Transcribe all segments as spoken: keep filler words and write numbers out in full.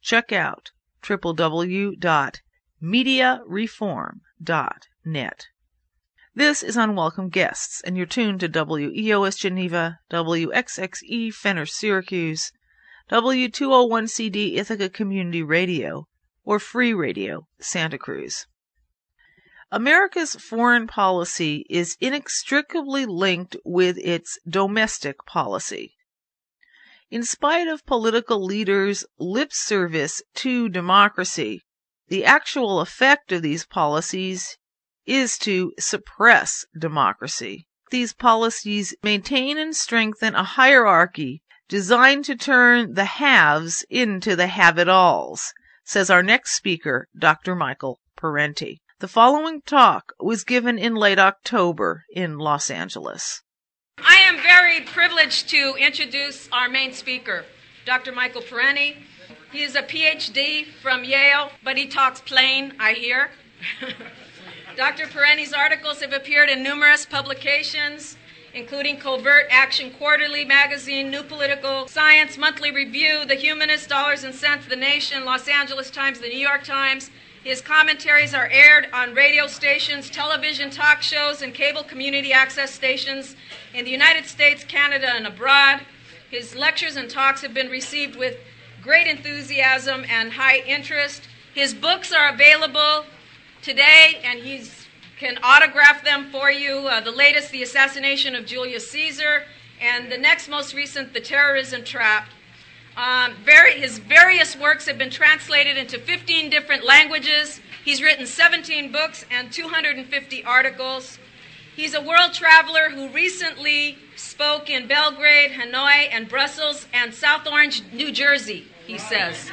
check out w w w dot media reform dot net. This is Unwelcome Guests, and you're tuned to W E O S Geneva, W X X E Fenner Syracuse, W two oh one C D Ithaca Community Radio, or Free Radio, Santa Cruz. America's foreign policy is inextricably linked with its domestic policy. In spite of political leaders' lip service to democracy, the actual effect of these policies is to suppress democracy. These policies maintain and strengthen a hierarchy designed to turn the haves into the have-it-alls, says our next speaker, Doctor Michael Parenti. The following talk was given in late October in Los Angeles. I am very privileged to introduce our main speaker, Doctor Michael Parenti. He is a P H D from Yale, but he talks plain, I hear. Doctor Parenti's articles have appeared in numerous publications, including Covert Action Quarterly Magazine, New Political Science, Monthly Review, The Humanist, Dollars and Cents, The Nation, Los Angeles Times, The New York Times. His commentaries are aired on radio stations, television talk shows, and cable community access stations in the United States, Canada, and abroad. His lectures and talks have been received with great enthusiasm and high interest. His books are available today, and he can autograph them for you. Uh, the latest, The Assassination of Julius Caesar, and the next most recent, The Terrorism Trap. Um, very, his various works have been translated into fifteen different languages. He's written seventeen books and two hundred fifty articles. He's a world traveler who recently spoke in Belgrade, Hanoi, and Brussels, and South Orange, New Jersey, he says.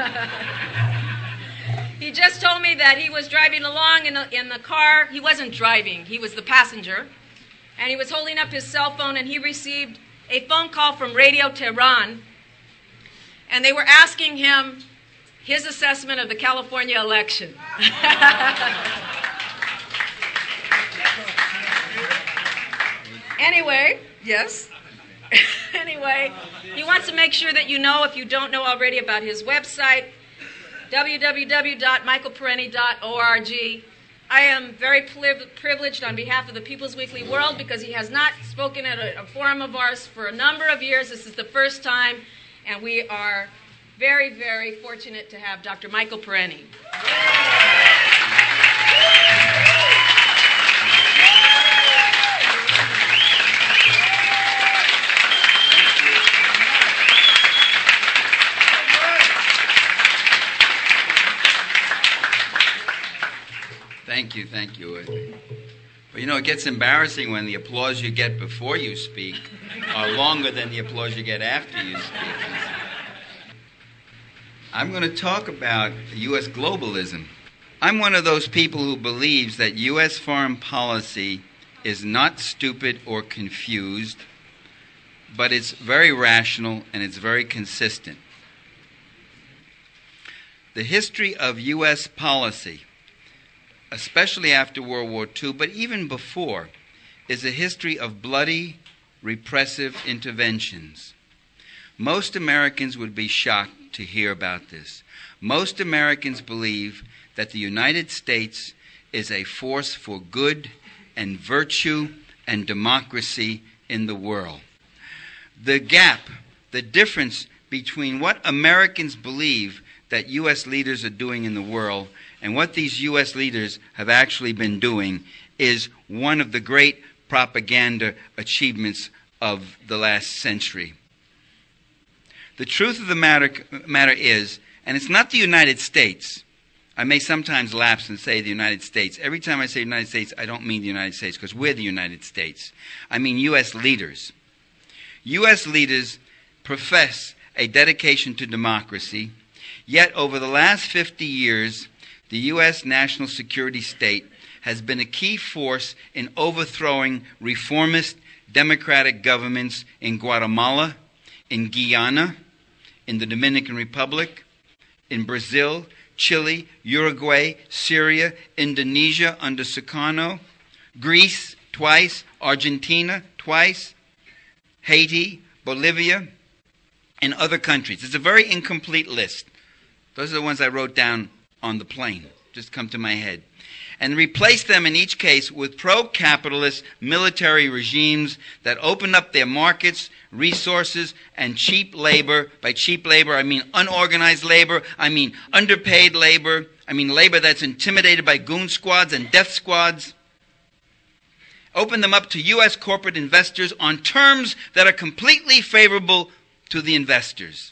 He just told me that he was driving along in, a, in the car. He wasn't driving, he was the passenger. And he was holding up his cell phone, and he received a phone call from Radio Tehran. And they were asking him his assessment of the California election. Anyway, yes. Anyway, he wants to make sure that you know, if you don't know already, about his website, w w w dot michael parenti dot org. I am very privileged on behalf of the People's Weekly World because he has not spoken at a, a forum of ours for a number of years. This is the first time, and we are very, very fortunate to have Doctor Michael Parenti. Thank you, thank you. But you know, it gets embarrassing when the applause you get before you speak are longer than the applause you get after you speak. I'm going to talk about U S globalism. I'm one of those people who believes that U S foreign policy is not stupid or confused, but it's very rational and it's very consistent. The history of U S policy, especially after World War Two, but even before, is a history of bloody, repressive interventions. Most Americans would be shocked to hear about this. Most Americans believe that the United States is a force for good and virtue and democracy in the world. The gap, the difference between what Americans believe that U S leaders are doing in the world and what these U S leaders have actually been doing is one of the great propaganda achievements of the last century. The truth of the matter, matter is, and it's not the United States. I may sometimes lapse and say the United States. Every time I say United States, I don't mean the United States because we're the United States. I mean U S leaders. U S leaders profess a dedication to democracy, yet over the last fifty years, the U S national security state has been a key force in overthrowing reformist democratic governments in Guatemala, in Guyana, in the Dominican Republic, in Brazil, Chile, Uruguay, Syria, Indonesia under Sukarno, Greece twice, Argentina twice, Haiti, Bolivia, and other countries. It's a very incomplete list. Those are the ones I wrote down on the plane, just come to my head. And replaced them in each case with pro-capitalist military regimes that opened up their markets, resources, and cheap labor. By cheap labor, I mean unorganized labor. I mean underpaid labor. I mean labor that's intimidated by goon squads and death squads. Opened them up to U S corporate investors on terms that are completely favorable to the investors.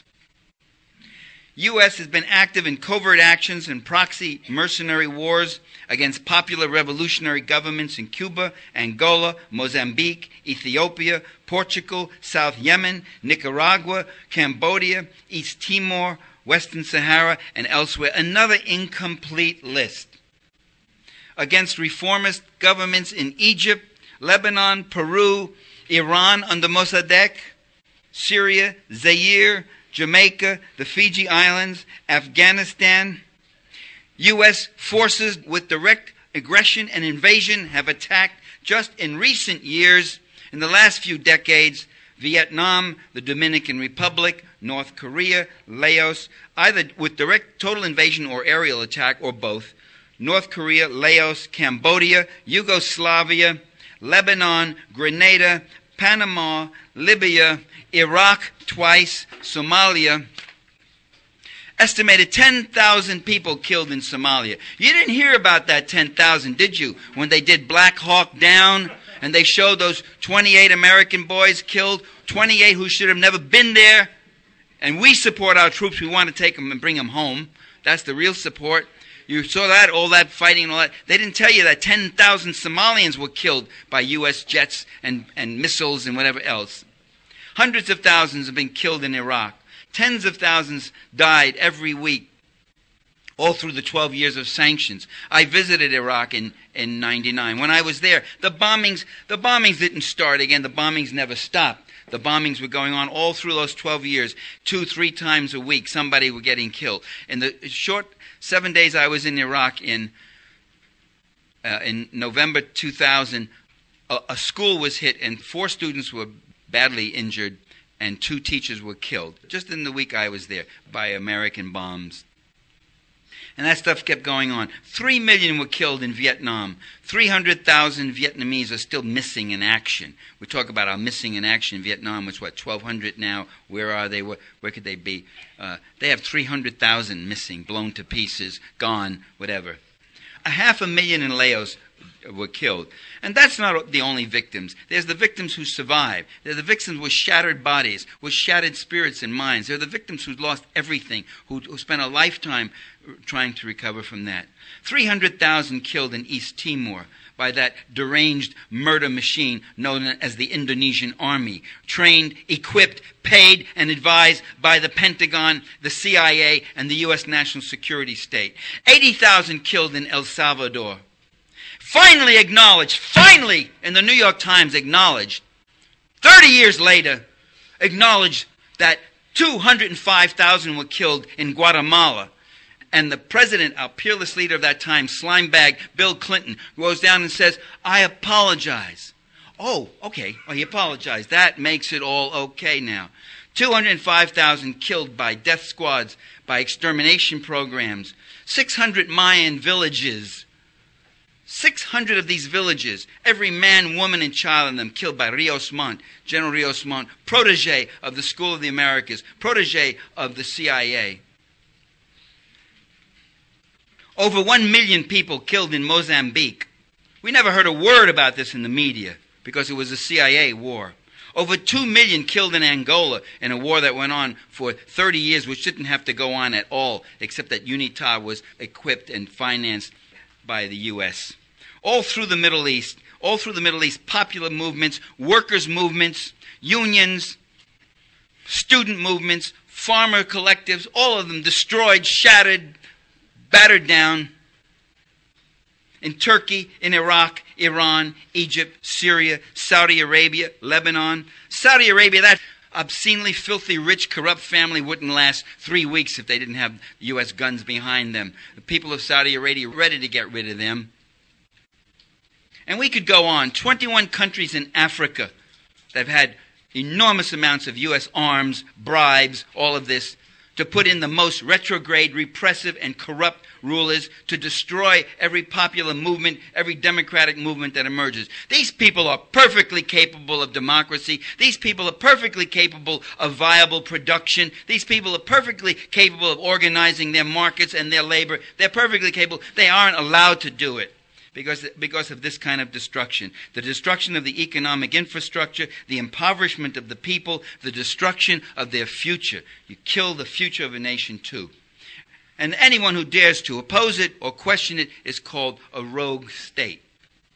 U S has been active in covert actions and proxy mercenary wars against popular revolutionary governments in Cuba, Angola, Mozambique, Ethiopia, Portugal, South Yemen, Nicaragua, Cambodia, East Timor, Western Sahara, and elsewhere. Another incomplete list. Against reformist governments in Egypt, Lebanon, Peru, Iran under Mossadegh, Syria, Zaire, Jamaica, the Fiji Islands, Afghanistan. U S forces with direct aggression and invasion have attacked just in recent years, in the last few decades, Vietnam, the Dominican Republic, North Korea, Laos, either with direct total invasion or aerial attack or both, North Korea, Laos, Cambodia, Yugoslavia, Lebanon, Grenada, Panama, Libya, Iraq twice, Somalia. Estimated ten thousand people killed in Somalia. You didn't hear about that ten thousand, did you? When they did Black Hawk Down and they showed those twenty-eight American boys killed, twenty-eight who should have never been there. And we support our troops. We want to take them and bring them home. That's the real support. You saw that, all that fighting and all that. They didn't tell you that ten thousand Somalians were killed by U S jets and, and missiles and whatever else. Hundreds of thousands have been killed in Iraq. Tens of thousands died every week, all through the twelve years of sanctions. I visited Iraq in, in ninety-nine. When I was there, the bombings, the bombings didn't start again. The bombings never stopped. The bombings were going on all through those twelve years. Two, three times a week, somebody was getting killed. In the short seven days I was in Iraq in, uh, in November two thousand, a, a school was hit and four students were badly injured and two teachers were killed, just in the week I was there, by American bombs. And that stuff kept going on. Three million were killed in Vietnam. three hundred thousand Vietnamese are still missing in action. We talk about our missing in action in Vietnam, which, what, twelve hundred now? Where are they? Where, where could they be? Uh, they have three hundred thousand missing, blown to pieces, gone, whatever. A half a million in Laos were killed. And that's not the only victims. There's the victims who survived. They're the victims with shattered bodies, with shattered spirits and minds. They're the victims who lost everything, who, who spent a lifetime trying to recover from that. three hundred thousand killed in East Timor by that deranged murder machine known as the Indonesian Army, trained, equipped, paid, and advised by the Pentagon, the C I A, and the U S National Security State. eighty thousand killed in El Salvador. Finally acknowledged, finally, in the New York Times acknowledged, thirty years later, acknowledged that two hundred five thousand were killed in Guatemala. And the president, our peerless leader of that time, slimebag Bill Clinton, goes down and says, I apologize. Oh, okay. Oh, he apologized. That makes it all okay now. two hundred five thousand killed by death squads, by extermination programs. six hundred Mayan villages. six hundred of these villages, every man, woman, and child in them killed by Rios Montt, General Rios Montt, protege of the School of the Americas, protege of the C I A. Over one million people killed in Mozambique. We never heard a word about this in the media because it was a C I A war. Over two million killed in Angola in a war that went on for thirty years, which didn't have to go on at all, except that UNITA was equipped and financed by the U S All through the Middle East, all through the Middle East, popular movements, workers' movements, unions, student movements, farmer collectives, all of them destroyed, shattered, battered down. In Turkey, in Iraq, Iran, Egypt, Syria, Saudi Arabia, Lebanon. Saudi Arabia, that obscenely filthy, rich, corrupt family wouldn't last three weeks if they didn't have U S guns behind them. The people of Saudi Arabia were ready to get rid of them. And we could go on. twenty-one countries in Africa that have had enormous amounts of U S arms, bribes, all of this. to put in the most retrograde, repressive, and corrupt rulers, to destroy every popular movement, every democratic movement that emerges. These people are perfectly capable of democracy. These people are perfectly capable of viable production. These people are perfectly capable of organizing their markets and their labor. They're perfectly capable. They aren't allowed to do it. Because, because of this kind of destruction. The destruction of the economic infrastructure, the impoverishment of the people, the destruction of their future. You kill the future of a nation too. And anyone who dares to oppose it or question it is called a rogue state.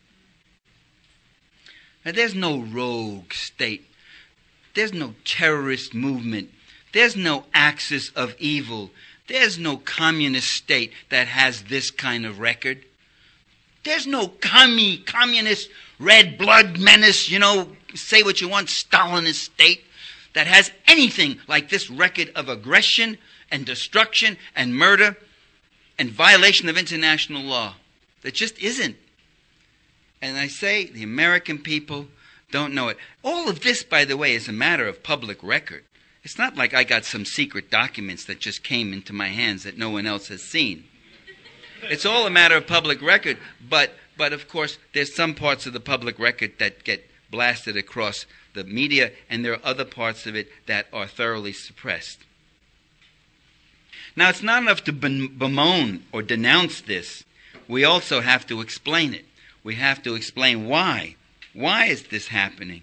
Now there's no rogue state. There's no terrorist movement. There's no axis of evil. There's no communist state that has this kind of record. There's no commie, communist, red blood menace, you know, say what you want, Stalinist state that has anything like this record of aggression and destruction and murder and violation of international law. There just isn't. And I say the American people don't know it. All of this, by the way, is a matter of public record. It's not like I got some secret documents that just came into my hands that no one else has seen. It's all a matter of public record, but, but of course, there's some parts of the public record that get blasted across the media, and there are other parts of it that are thoroughly suppressed. Now, it's not enough to bemoan or denounce this. We also have to explain it. We have to explain why. Why is this happening?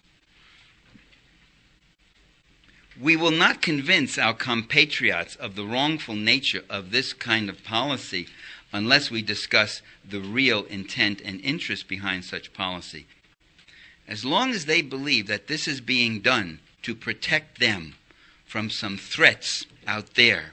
We will not convince our compatriots of the wrongful nature of this kind of policy unless we discuss the real intent and interest behind such policy. As long as they believe that this is being done to protect them from some threats out there,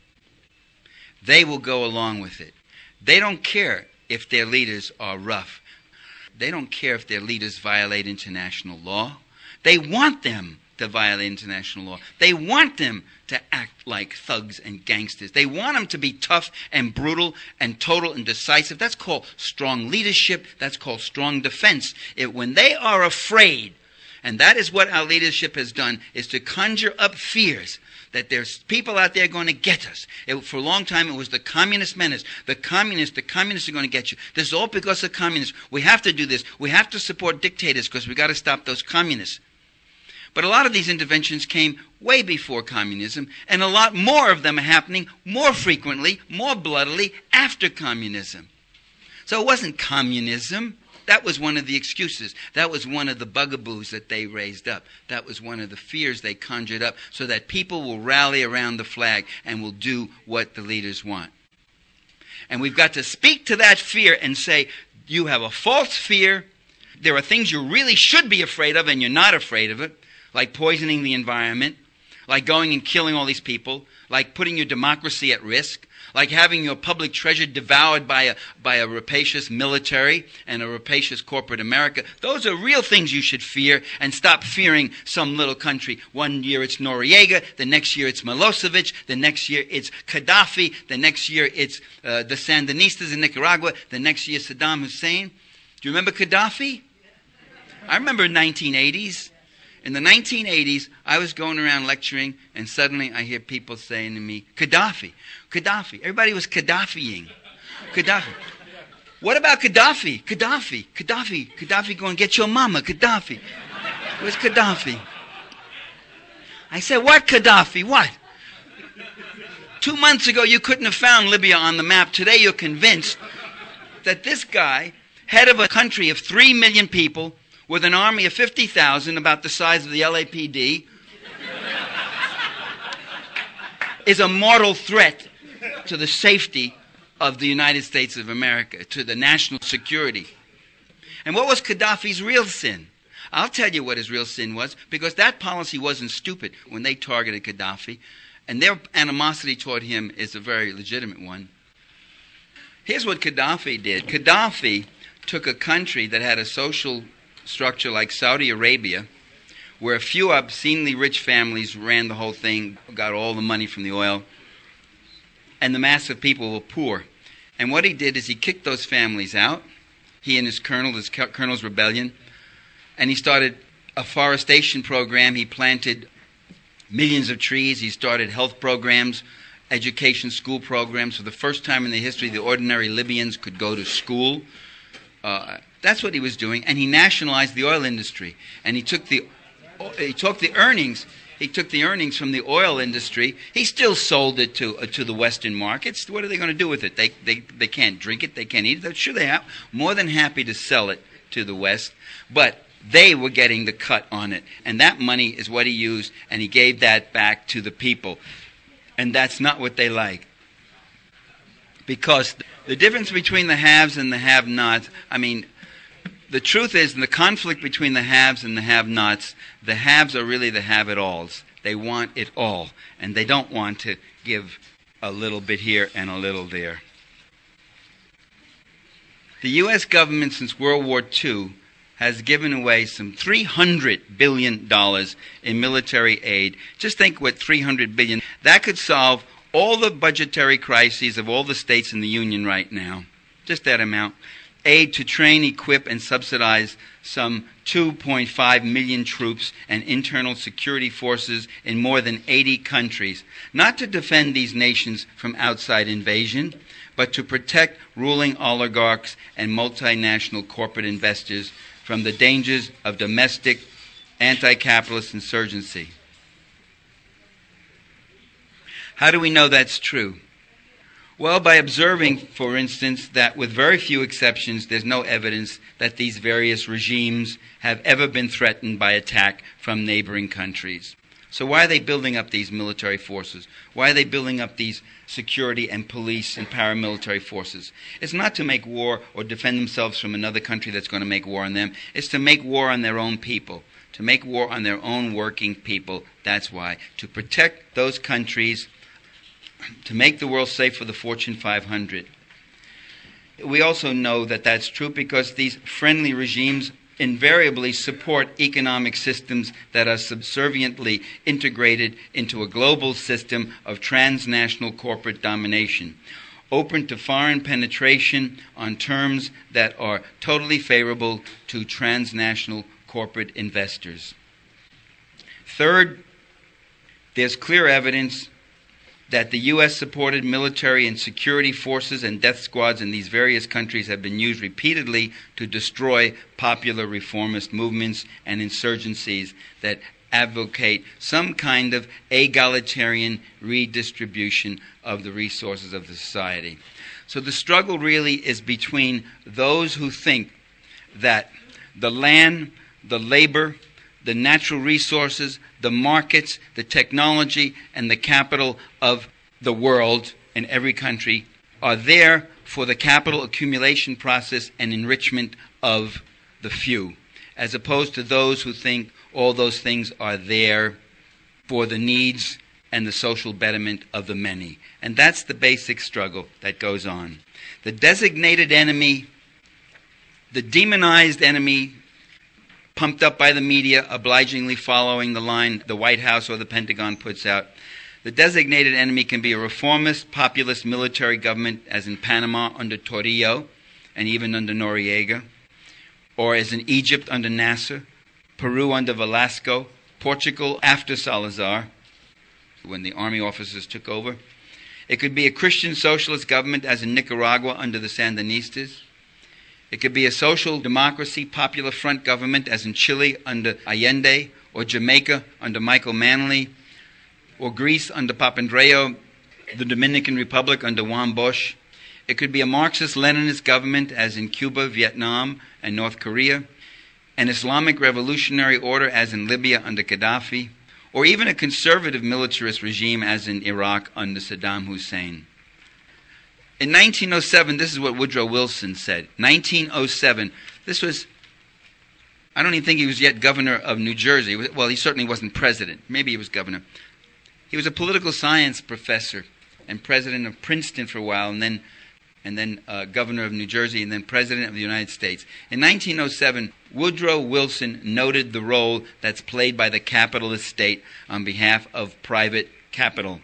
they will go along with it. They don't care if their leaders are rough. They don't care if their leaders violate international law. They want them to violate international law. They want them to act like thugs and gangsters. They want them to be tough and brutal and total and decisive. That's called strong leadership. That's called strong defense. It, when they are afraid, and that is what our leadership has done, is to conjure up fears that there's people out there going to get us. It, for a long time, it was the communist menace. The communists, the communists are going to get you. This is all because of communists. We have to do this. We have to support dictators because we've got to stop those communists. But a lot of these interventions came way before communism, and a lot more of them are happening more frequently, more bloodily, after communism. So it wasn't communism. That was one of the excuses. That was one of the bugaboos that they raised up. That was one of the fears they conjured up so that people will rally around the flag and will do what the leaders want. And we've got to speak to that fear and say, you have a false fear. There are things you really should be afraid of and you're not afraid of it. Like poisoning the environment, like going and killing all these people, like putting your democracy at risk, like having your public treasure devoured by a, by a rapacious military and a rapacious corporate America. Those are real things you should fear, and stop fearing some little country. One year it's Noriega, the next year it's Milosevic, the next year it's Gaddafi, the next year it's uh, the Sandinistas in Nicaragua, the next year Saddam Hussein. Do you remember Gaddafi? I remember nineteen eighties. In the nineteen eighties, I was going around lecturing, and suddenly I hear people saying to me, Gaddafi, Gaddafi. Everybody was Gaddafiing. Gaddafi. What about Gaddafi? Gaddafi, Gaddafi, Gaddafi, go and get your mama, Gaddafi. Where's Gaddafi? I said, what Gaddafi? What? Two months ago, you couldn't have found Libya on the map. Today, you're convinced that this guy, head of a country of three million people, with an army of fifty thousand, about the size of the L A P D, is a mortal threat to the safety of the United States of America, to the national security. And what was Gaddafi's real sin? I'll tell you what his real sin was, because that policy wasn't stupid when they targeted Gaddafi, and their animosity toward him is a very legitimate one. Here's what Gaddafi did. Gaddafi took a country that had a social structure like Saudi Arabia, where a few obscenely rich families ran the whole thing, got all the money from the oil, and the mass of people were poor. And what he did is he kicked those families out, he and his colonel, his colonel's rebellion, and he started a forestation program. He planted millions of trees. He started health programs, education school programs. For the first time in the history, the ordinary Libyans could go to school. Uh, that's what he was doing. And he nationalized the oil industry. And he took the he took the earnings. He took the earnings from the oil industry. He still sold it to uh, to the Western markets. What are they going to do with it? They they they can't drink it. They can't eat it. Sure, they are more than happy to sell it to the West, but they were getting the cut on it, and that money is what he used, and he gave that back to the people, and that's not what they like. Because the difference between the haves and the have-nots, I mean, the truth is, in the conflict between the haves and the have-nots, the haves are really the have-it-alls. They want it all, and they don't want to give a little bit here and a little there. The U S government since World War Two has given away some three hundred billion dollars in military aid. Just think what three hundred billion dollars, that could solve all the budgetary crises of all the states in the Union right now. Just that amount. Aid to train, equip, and subsidize some two point five million troops and internal security forces in more than eighty countries, not to defend these nations from outside invasion, but to protect ruling oligarchs and multinational corporate investors from the dangers of domestic anti-capitalist insurgency. How do we know that's true? Well, by observing, for instance, that with very few exceptions, there's no evidence that these various regimes have ever been threatened by attack from neighboring countries. So why are they building up these military forces? Why are they building up these security and police and paramilitary forces? It's not to make war or defend themselves from another country that's going to make war on them. It's to make war on their own people, to make war on their own working people. That's why. To protect those countries, to make the world safe for the Fortune five hundred. We also know that that's true because these friendly regimes invariably support economic systems that are subserviently integrated into a global system of transnational corporate domination, open to foreign penetration on terms that are totally favorable to transnational corporate investors. Third, there's clear evidence that the U S-supported military and security forces and death squads in these various countries have been used repeatedly to destroy popular reformist movements and insurgencies that advocate some kind of egalitarian redistribution of the resources of the society. So the struggle really is between those who think that the land, the labor, the natural resources, the markets, the technology, and the capital of the world in every country are there for the capital accumulation process and enrichment of the few, as opposed to those who think all those things are there for the needs and the social betterment of the many. And that's the basic struggle that goes on. The designated enemy, the demonized enemy, pumped up by the media, obligingly following the line the White House or the Pentagon puts out. The designated enemy can be a reformist, populist military government, as in Panama under Torrijos and even under Noriega, or as in Egypt under Nasser, Peru under Velasco, Portugal after Salazar, when the army officers took over. It could be a Christian socialist government, as in Nicaragua under the Sandinistas. It could be a social democracy, popular front government, as in Chile under Allende, or Jamaica under Michael Manley, or Greece under Papandreou, the Dominican Republic under Juan Bosch. It could be a Marxist-Leninist government, as in Cuba, Vietnam, and North Korea, an Islamic revolutionary order, as in Libya under Gaddafi, or even a conservative militarist regime, as in Iraq under Saddam Hussein. In nineteen oh seven, this is what Woodrow Wilson said. nineteen oh seven, this was, I don't even think he was yet governor of New Jersey. Well, he certainly wasn't president. Maybe he was governor. He was a political science professor and president of Princeton for a while, and then and then uh, governor of New Jersey, and then president of the United States. In nineteen oh seven, Woodrow Wilson noted the role that's played by the capitalist state on behalf of private capital.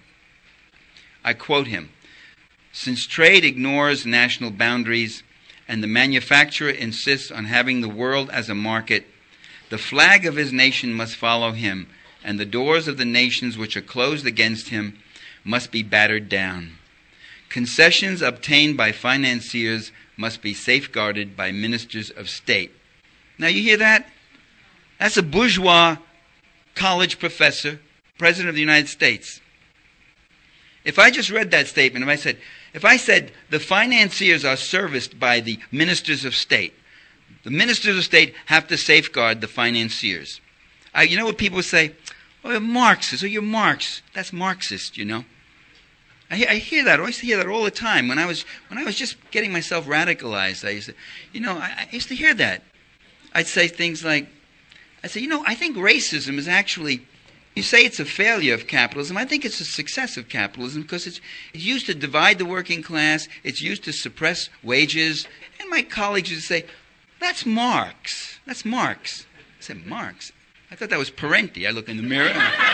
I quote him, "Since trade ignores national boundaries and the manufacturer insists on having the world as a market, the flag of his nation must follow him, and the doors of the nations which are closed against him must be battered down. Concessions obtained by financiers must be safeguarded by ministers of state. Now you hear that? That's a bourgeois college professor, President of the United States. If I just read that statement, if I said, if I said the financiers are serviced by the ministers of state, the ministers of state have to safeguard the financiers. Uh, you know what people say? Oh, you're Marxist, or you're Marx. That's Marxist, you know. I hear, I hear that. I used to hear that all the time. When I was when I was just getting myself radicalized, I used to, you know, I, I used to hear that. I'd say things like, I'd say, you know, I think racism is actually, you say it's a failure of capitalism. I think it's a success of capitalism because it's, it's used to divide the working class. It's used to suppress wages. And my colleagues would say, that's Marx. That's Marx. I said, Marx? I thought that was Parenti. I look in the mirror.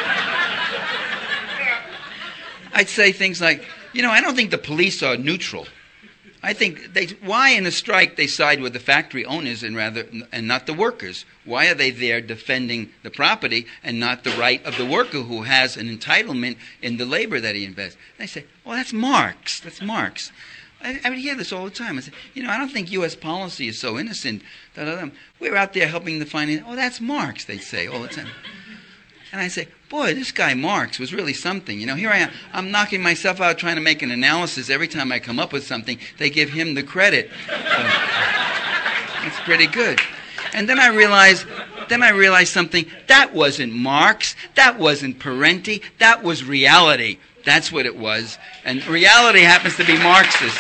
I'd say things like, you know, I don't think the police are neutral. I think they, why in a strike they side with the factory owners and rather and not the workers? Why are they there defending the property and not the right of the worker who has an entitlement in the labor that he invests? And I say, well, that's Marx. That's Marx. I, I would hear this all the time. I say, you know, I don't think U S policy is so innocent. Da, da, da. We're out there helping the finance. Oh, that's Marx, they say all the time. And I say, boy, this guy Marx was really something. You know, here I am. I'm knocking myself out trying to make an analysis. Every time I come up with something, they give him the credit. So, that's pretty good. And then I realized, then I realized something. That wasn't Marx. That wasn't Parenti. That was reality. That's what it was. And reality happens to be Marxist.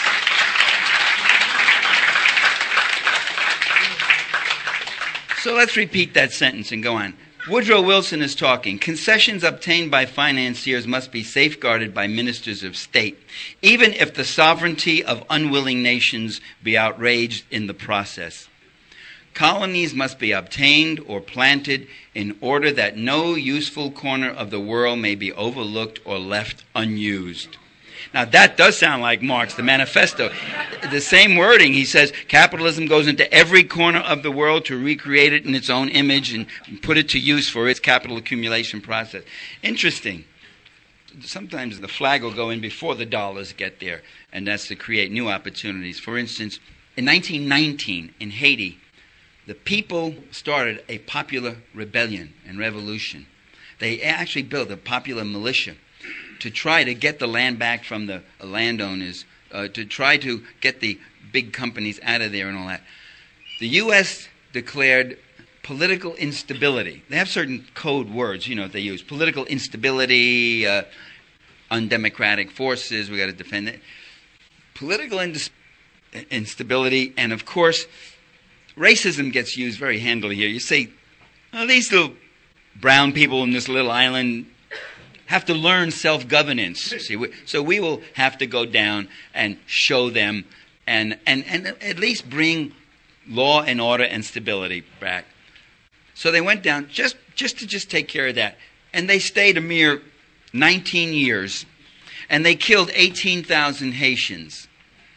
So let's repeat that sentence and go on. Woodrow Wilson is talking. Concessions obtained by financiers must be safeguarded by ministers of state, even if the sovereignty of unwilling nations be outraged in the process. Colonies must be obtained or planted in order that no useful corner of the world may be overlooked or left unused. Now that does sound like Marx, the manifesto. The same wording, he says, capitalism goes into every corner of the world to recreate it in its own image and put it to use for its capital accumulation process. Interesting. Sometimes the flag will go in before the dollars get there, and that's to create new opportunities. For instance, in nineteen nineteen, in Haiti, the people started a popular rebellion and revolution. They actually built a popular militia to try to get the land back from the landowners, uh, to try to get the big companies out of there and all that. The U S declared political instability. They have certain code words, you know, they use. Political instability, uh, undemocratic forces, we got to defend it. Political indis- instability, and of course, racism gets used very handily here. You say, oh, these little brown people in this little island have to learn self-governance. See, we, so we will have to go down and show them and, and, and at least bring law and order and stability back. So they went down just, just to just take care of that. And they stayed a mere nineteen years. And they killed eighteen thousand Haitians.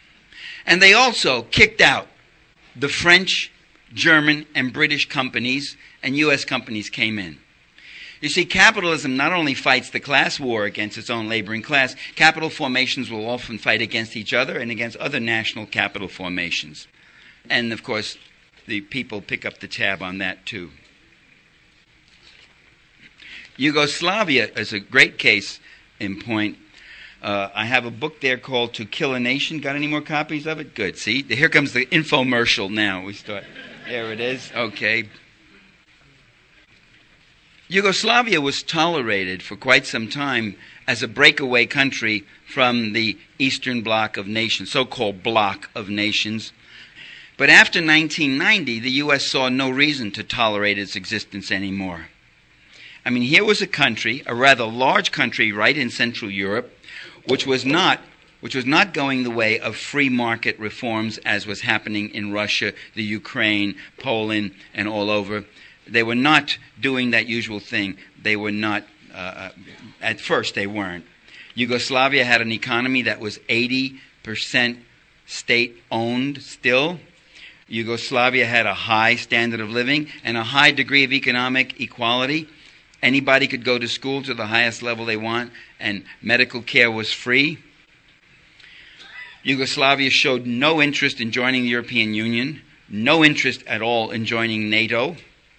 And they also kicked out the French, German, and British companies, and U S companies came in. You see, capitalism not only fights the class war against its own laboring class, capital formations will often fight against each other and against other national capital formations. And, of course, the people pick up the tab on that, too. Yugoslavia is a great case in point. Uh, I have a book there called To Kill a Nation. Got any more copies of it? Good. See, here comes the infomercial now. We start. There it is. Okay. Yugoslavia was tolerated for quite some time as a breakaway country from the Eastern Bloc of nations, so-called Bloc of nations. But after nineteen ninety, the U S saw no reason to tolerate its existence anymore. I mean, here was a country, a rather large country right in Central Europe, which was not which was not going the way of free market reforms as was happening in Russia, the Ukraine, Poland, and all over. They were not doing that usual thing. They were not, uh, at first they weren't. Yugoslavia had an economy that was eighty percent state-owned still. Yugoslavia had a high standard of living and a high degree of economic equality. Anybody could go to school to the highest level they want, and medical care was free. Yugoslavia showed no interest in joining the European Union, no interest at all in joining NATO.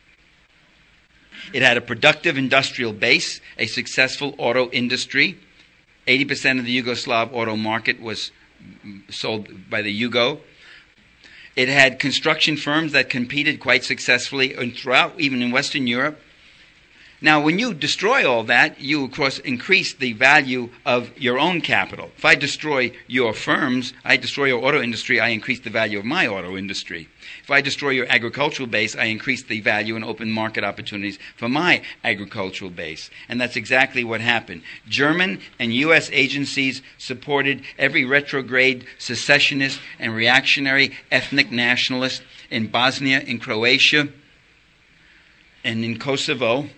It had a productive industrial base, a successful auto industry. eighty percent of the Yugoslav auto market was sold by the Yugo. It had construction firms that competed quite successfully and throughout, even in Western Europe. Now, when you destroy all that, you, of course, increase the value of your own capital. If I destroy your firms, I destroy your auto industry, I increase the value of my auto industry. If I destroy your agricultural base, I increase the value and open market opportunities for my agricultural base. And that's exactly what happened. German and U S agencies supported every retrograde secessionist and reactionary ethnic nationalist in Bosnia, in Croatia, and in Kosovo.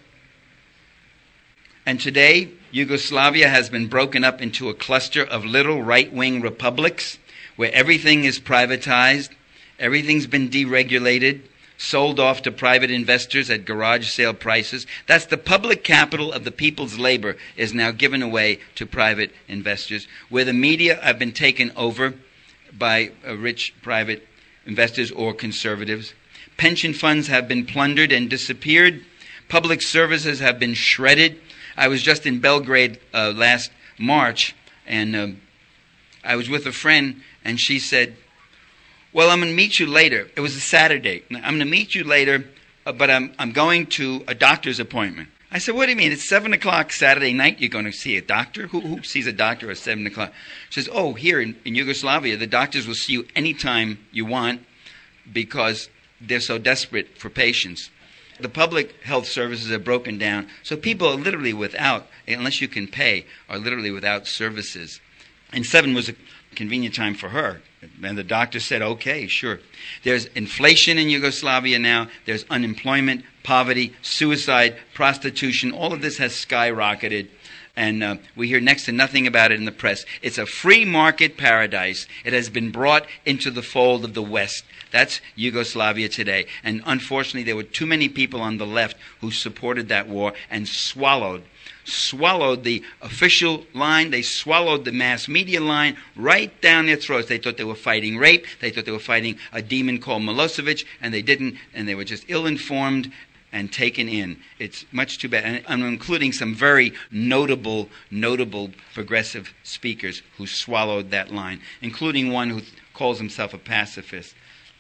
And today, Yugoslavia has been broken up into a cluster of little right-wing republics where everything is privatized, everything's been deregulated, sold off to private investors at garage sale prices. That's the public capital of the people's labor is now given away to private investors, where the media have been taken over by uh, rich private investors or conservatives. Pension funds have been plundered and disappeared. Public services have been shredded. I was just in Belgrade uh, last March, and uh, I was with a friend, and she said, well, I'm going to meet you later. It was a Saturday. I'm going to meet you later, uh, but I'm, I'm going to a doctor's appointment. I said, what do you mean? It's seven o'clock Saturday night. You're going to see a doctor? Who, who sees a doctor at seven o'clock? She says, oh, here in, in Yugoslavia, the doctors will see you anytime you want because they're so desperate for patients. The public health services are broken down, so people are literally without, unless you can pay, are literally without services. And seven was a convenient time for her. And the doctor said, okay, sure. There's inflation in Yugoslavia now. There's unemployment, poverty, suicide, prostitution. All of this has skyrocketed. And uh, we hear next to nothing about it in the press. It's a free market paradise. It has been brought into the fold of the West. That's Yugoslavia today. And unfortunately, there were too many people on the left who supported that war and swallowed, swallowed the official line. They swallowed the mass media line right down their throats. They thought they were fighting rape. They thought they were fighting a demon called Milosevic, and they didn't. And they were just ill-informed and taken in. It's much too bad. And I'm including some very notable, notable progressive speakers who swallowed that line, including one who calls himself a pacifist.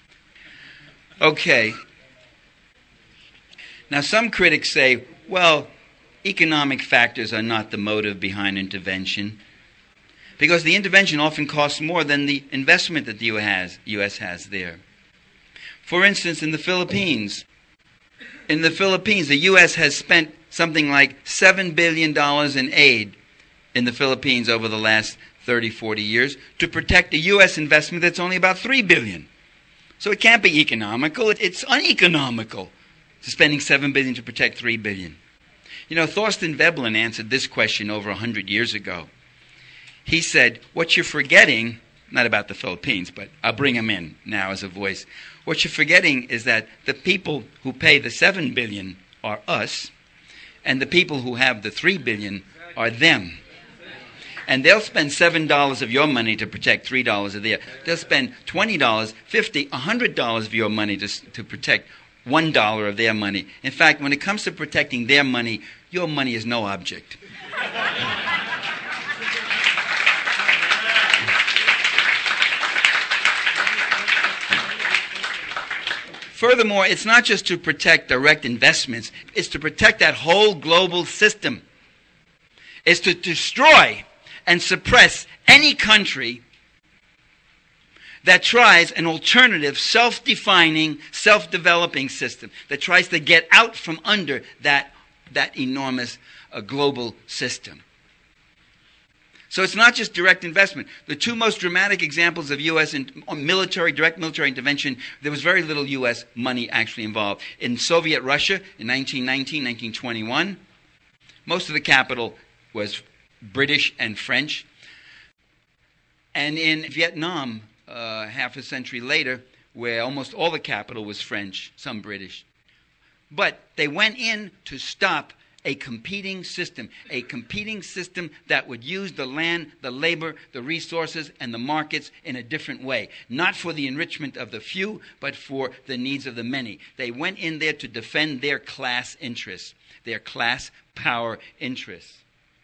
Okay. Now, some critics say, well, economic factors are not the motive behind intervention, because the intervention often costs more than the investment that the U S U S has there. For instance, in the Philippines, in the Philippines, the U S has spent something like seven billion dollars in aid in the Philippines over the last thirty, forty years to protect a U S investment that's only about three billion dollars. So it can't be economical. It's uneconomical to spending seven billion dollars to protect three billion dollars. You know, Thorsten Veblen answered this question over one hundred years ago. He said, what you're forgetting, not about the Philippines, but I'll bring him in now as a voice. What you're forgetting is that the people who pay the seven billion dollars are us, and the people who have the three billion dollars are them. And they'll spend seven dollars of your money to protect three dollars of theirs. They'll spend twenty dollars, fifty dollars, one hundred dollars of your money to, to protect one dollar of their money. In fact, when it comes to protecting their money, your money is no object. Furthermore, it's not just to protect direct investments. It's to protect that whole global system. It's to destroy and suppress any country that tries an alternative, self-defining, self-developing system, that tries to get out from under that, that enormous uh, global system. So it's not just direct investment. The two most dramatic examples of U S in, military, direct military intervention, there was very little U S money actually involved. In Soviet Russia in nineteen nineteen, nineteen twenty-one, most of the capital was British and French. And in Vietnam, uh, half a century later, where almost all the capital was French, some British. But they went in to stop a competing system, a competing system that would use the land, the labor, the resources, and the markets in a different way. Not for the enrichment of the few, but for the needs of the many. They went in there to defend their class interests, their class power interests.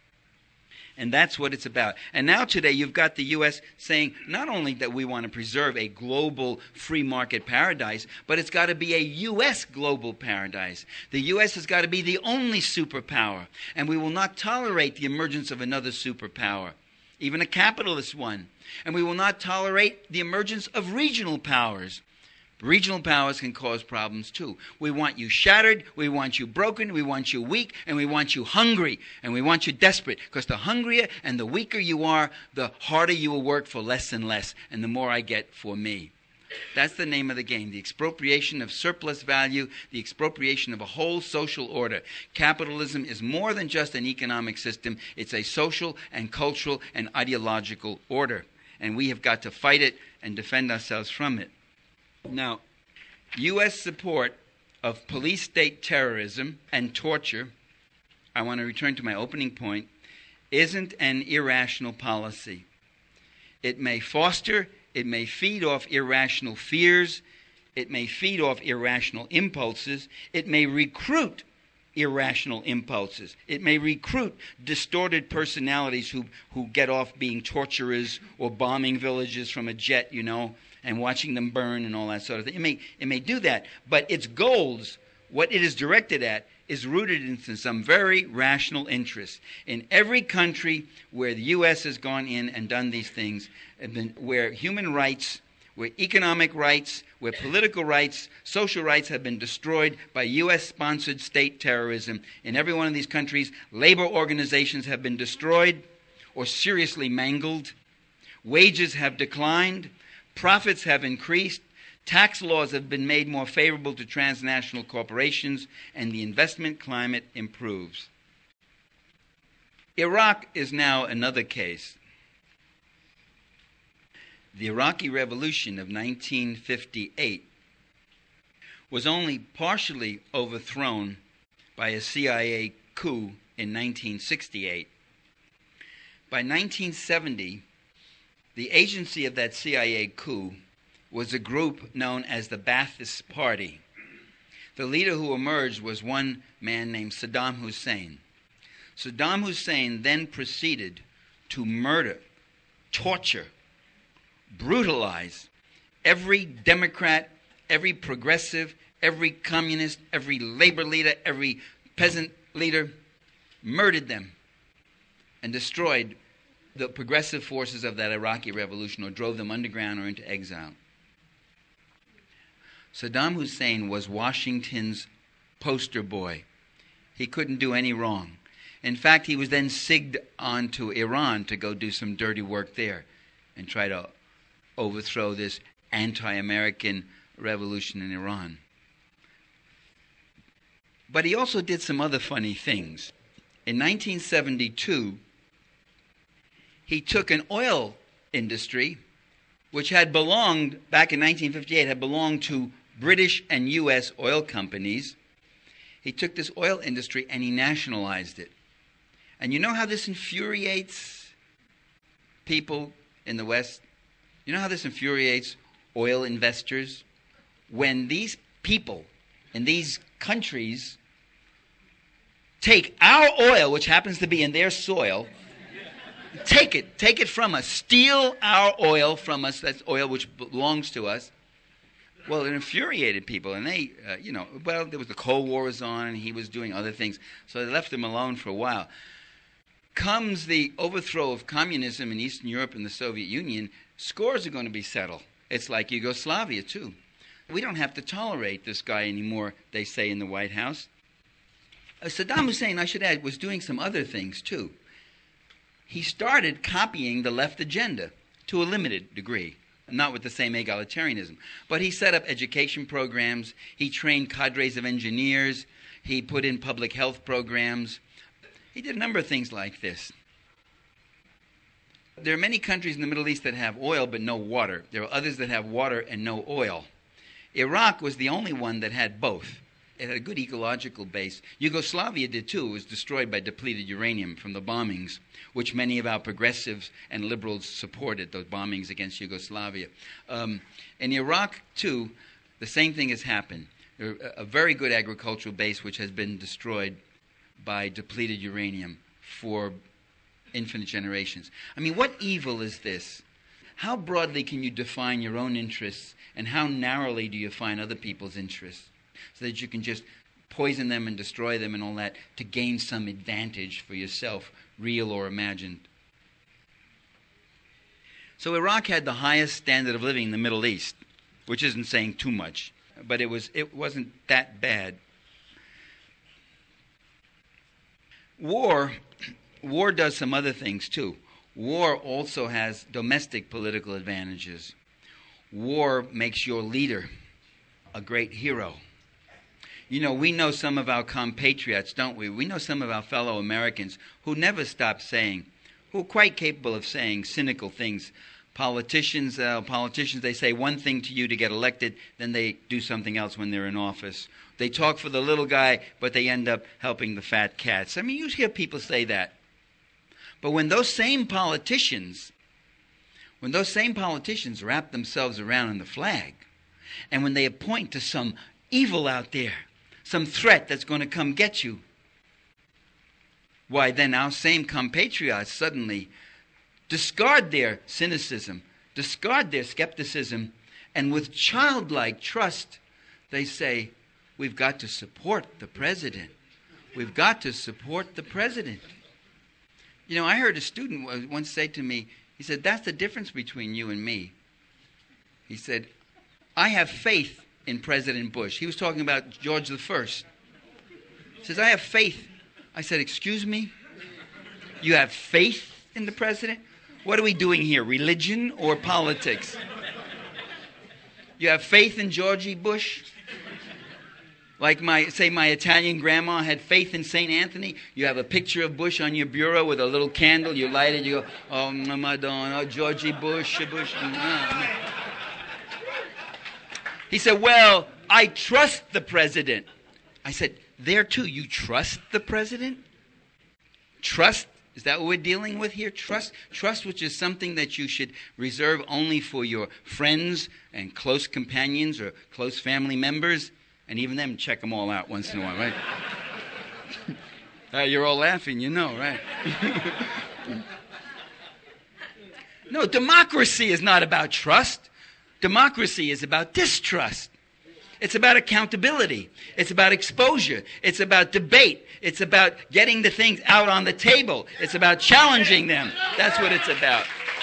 And that's what it's about. And now today you've got the U S saying not only that we want to preserve a global free market paradise, but it's got to be a U S global paradise. The U S has got to be the only superpower. And we will not tolerate the emergence of another superpower, even a capitalist one. And we will not tolerate the emergence of regional powers. Regional powers can cause problems too. We want you shattered, we want you broken, we want you weak, and we want you hungry, and we want you desperate. Because the hungrier and the weaker you are, the harder you will work for less and less, and the more I get for me. That's the name of the game, the expropriation of surplus value, the expropriation of a whole social order. Capitalism is more than just an economic system. It's a social and cultural and ideological order. And we have got to fight it and defend ourselves from it. Now, U S support of police-state terrorism and torture, I want to return to my opening point, isn't an irrational policy. It may foster, it may feed off irrational fears, it may feed off irrational impulses, it may recruit irrational impulses. It may recruit distorted personalities who, who get off being torturers or bombing villages from a jet, you know, and watching them burn and all that sort of thing. It may, it may do that, but its goals, what it is directed at, is rooted in some very rational interests. In every country where the U S has gone in and done these things, where human rights, where economic rights, where political rights, social rights have been destroyed by U S-sponsored state terrorism, in every one of these countries, labor organizations have been destroyed or seriously mangled. Wages have declined. Profits have increased. Tax laws have been made more favorable to transnational corporations, and the investment climate improves. Iraq is now another case. The Iraqi Revolution of nineteen fifty-eight was only partially overthrown by a C I A coup in nineteen sixty-eight. By nineteen seventy, the agency of that C I A coup was a group known as the Ba'athist Party. The leader who emerged was one man named Saddam Hussein. Saddam Hussein then proceeded to murder, torture, brutalize every Democrat, every progressive, every communist, every labor leader, every peasant leader, murdered them and destroyed the progressive forces of that Iraqi revolution, or drove them underground or into exile. Saddam Hussein was Washington's poster boy. He couldn't do any wrong. In fact, he was then sigged on to Iran to go do some dirty work there and try to overthrow this anti-American revolution in Iran. But he also did some other funny things. In nineteen seventy-two, he took an oil industry which had belonged, back in nineteen fifty-eight, had belonged to British and U S oil companies. He took this oil industry and he nationalized it. And you know how this infuriates people in the West? You know how this infuriates oil investors? When these people in these countries take our oil, which happens to be in their soil, take it, take it from us, steal our oil from us, that's oil which belongs to us. Well, it infuriated people, and they, uh, you know, well, there was the Cold War was on, and he was doing other things, so they left him alone for a while. Comes the overthrow of communism in Eastern Europe and the Soviet Union, scores are going to be settled. It's like Yugoslavia, too. We don't have to tolerate this guy anymore, they say in the White House. Uh, Saddam Hussein, I should add, was doing some other things, too. He started copying the left agenda to a limited degree, not with the same egalitarianism. But he set up education programs, he trained cadres of engineers, he put in public health programs. He did a number of things like this. There are many countries in the Middle East that have oil but no water. There are others that have water and no oil. Iraq was the only one that had both. it had a good ecological base. Yugoslavia did too. It was destroyed by depleted uranium from the bombings, which many of our progressives and liberals supported, those bombings against Yugoslavia. Um, in Iraq, too, the same thing has happened. A, a very good agricultural base which has been destroyed by depleted uranium for infinite generations. I mean, what evil is this? How broadly can you define your own interests, and how narrowly do you find other people's interests, so that you can just poison them and destroy them and all that to gain some advantage for yourself, real or imagined? So Iraq had the highest standard of living in the Middle East, which isn't saying too much, but it was it wasn't that bad. War, war does some other things too. War also has domestic political advantages. War makes your leader a great hero. You know, we know some of our compatriots, don't we? We know some of our fellow Americans who never stop saying, who are quite capable of saying cynical things. Politicians, uh, politicians, they say one thing to you to get elected, then they do something else when they're in office. They talk for the little guy, but they end up helping the fat cats. I mean, you hear people say that. But when those same politicians, when those same politicians wrap themselves around in the flag, and when they appoint to some evil out there, some threat that's going to come get you, why then our same compatriots suddenly discard their cynicism, discard their skepticism, and with childlike trust, they say, we've got to support the president. We've got to support the president. You know, I heard a student once say to me, he said, that's the difference between you and me. He said, I have faith in President Bush. He was talking about George the First. He says, I have faith. I said, excuse me? You have faith in the president? What are we doing here, religion or politics? You have faith in Georgie Bush? Like my, say my Italian grandma had faith in Saint Anthony. You have a picture of Bush on your bureau with a little candle. You light it. You go, oh, Madonna, oh, Georgie Bush, Bush. He said, well, I trust the president. I said, there too, you trust the president? Trust? Is that what we're dealing with here? Trust? Trust, which is something that you should reserve only for your friends and close companions or close family members. And even them, check them all out once in a while, right? uh, you're all laughing, you know, right? No, democracy is not about trust. Democracy is about distrust. It's about accountability. It's about exposure. It's about debate. It's about getting the things out on the table. It's about challenging them. That's what it's about.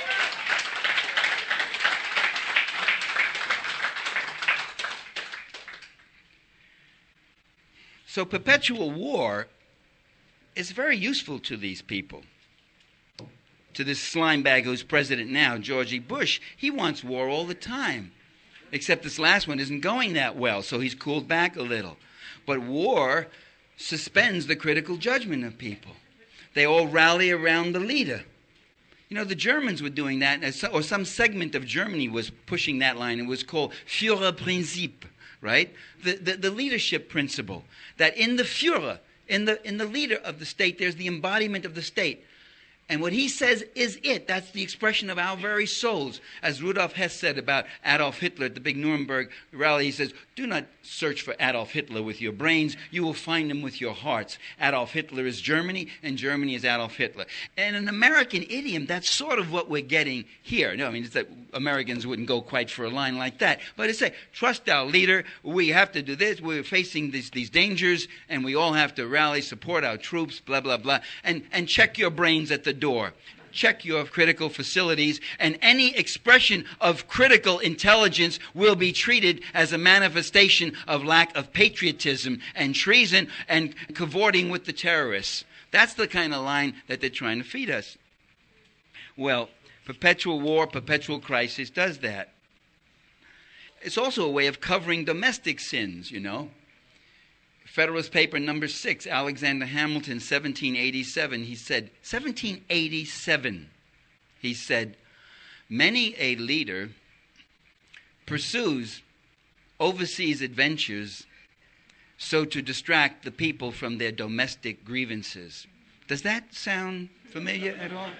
So perpetual war is very useful to these people. To this slime bag who's president now, Georgie Bush, he wants war all the time. Except this last one isn't going that well, so he's cooled back a little. But war suspends the critical judgment of people. They all rally around the leader. You know, the Germans were doing that, or some segment of Germany was pushing that line. It was called Führerprinzip. Right? The, the, the leadership principle, that in the Führer, in the, in the leader of the state, there's the embodiment of the state. And what he says is it. That's the expression of our very souls. As Rudolf Hess said about Adolf Hitler at the big Nuremberg rally, he says, do not search for Adolf Hitler with your brains. You will find him with your hearts. Adolf Hitler is Germany, and Germany is Adolf Hitler. And in American idiom, that's sort of what we're getting here. No, I mean, it's that Americans wouldn't go quite for a line like that. But it's say, trust our leader. We have to do this. We're facing these, these dangers, and we all have to rally, support our troops, blah, blah, blah. And, and check your brains at the door. Check your critical facilities, and any expression of critical intelligence will be treated as a manifestation of lack of patriotism and treason and cavorting with the terrorists. That's the kind of line that they're trying to feed us. Well, perpetual war, perpetual crisis does that. It's also a way of covering domestic sins, you know. Federalist Paper number six, Alexander Hamilton, seventeen eighty-seven, he said, seventeen eighty-seven, he said, many a leader pursues overseas adventures so to distract the people from their domestic grievances. Does that sound familiar at all?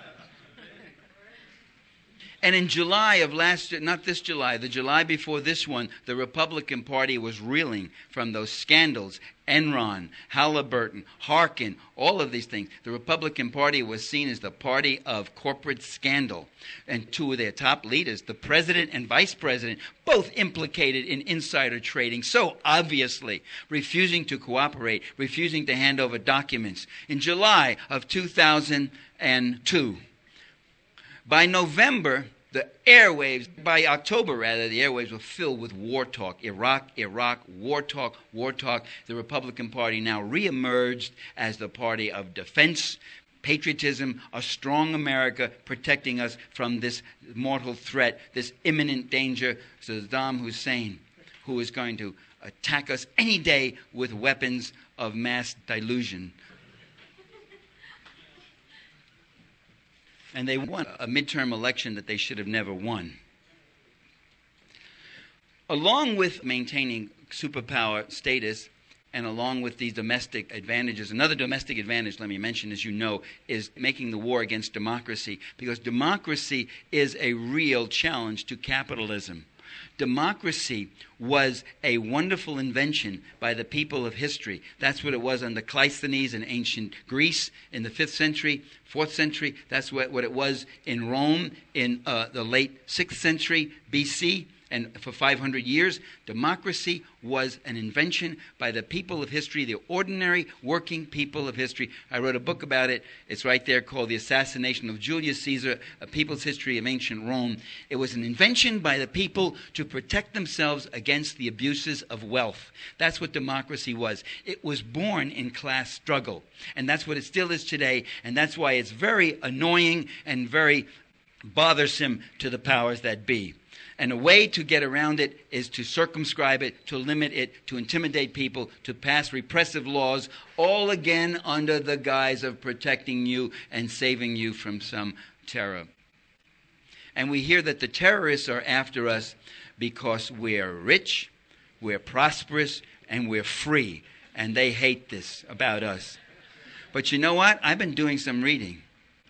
And in July of last year, not this July, the July before this one, the Republican Party was reeling from those scandals. Enron, Halliburton, Harkin, all of these things. The Republican Party was seen as the party of corporate scandal. And two of their top leaders, the president and vice president, both implicated in insider trading, so obviously refusing to cooperate, refusing to hand over documents. In July of two thousand two, by November, the airwaves, by October rather, the airwaves were filled with war talk. Iraq, Iraq, war talk, war talk. The Republican Party now reemerged as the party of defense, patriotism, a strong America protecting us from this mortal threat, this imminent danger, Saddam Hussein, who is going to attack us any day with weapons of mass delusion. And they won a midterm election that they should have never won. Along with maintaining superpower status and along with these domestic advantages, another domestic advantage, let me mention, as you know, is making the war against democracy, because democracy is a real challenge to capitalism. Democracy was a wonderful invention by the people of history. That's what it was under Cleisthenes in ancient Greece in the fifth century, fourth century. That's what, what it was in Rome in uh, the late sixth century B C. And for five hundred years, democracy was an invention by the people of history, the ordinary working people of history. I wrote a book about it. It's right there, called The Assassination of Julius Caesar, A People's History of Ancient Rome. It was an invention by the people to protect themselves against the abuses of wealth. That's what democracy was. It was born in class struggle. And that's what it still is today. And that's why it's very annoying and very bothersome to the powers that be. And a way to get around it is to circumscribe it, to limit it, to intimidate people, to pass repressive laws, all again under the guise of protecting you and saving you from some terror. And we hear that the terrorists are after us because we're rich, we're prosperous, and we're free. And they hate this about us. But you know what? I've been doing some reading.